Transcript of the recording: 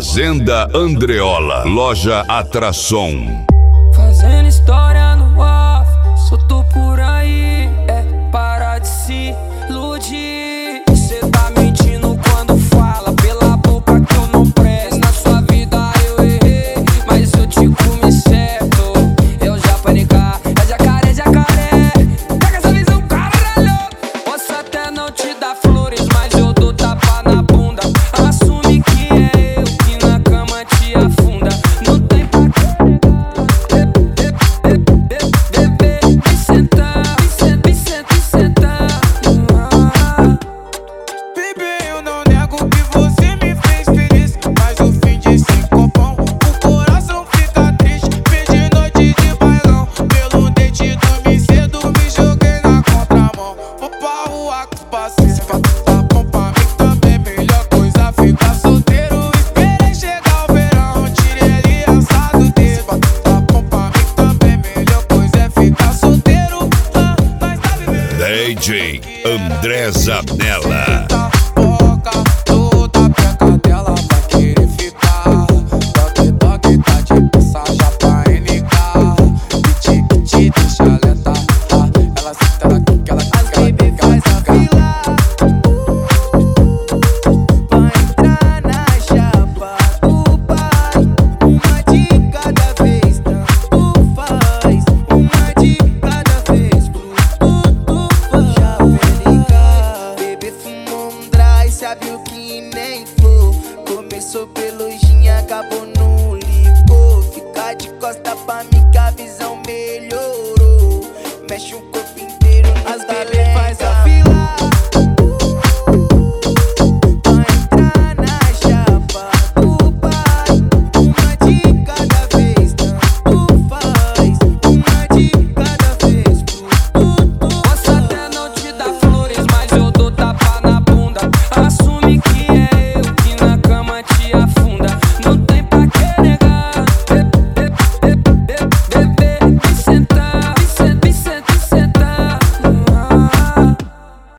Fazenda Andreola, loja Atração. Fazendo história no off, solto por aí, para de se iludir. Cê tá mentindo quando fala pela boca que eu não presto. Na sua vida eu errei, mas eu te comi certo. Eu já panicar, é jacaré, jacaré. Pega essa visão, caralho. Posso até não te dar flores, mas eu dou tapa na bunda. Assume que é eu que na cama te afunda. Não tem pra DJ André Zanella.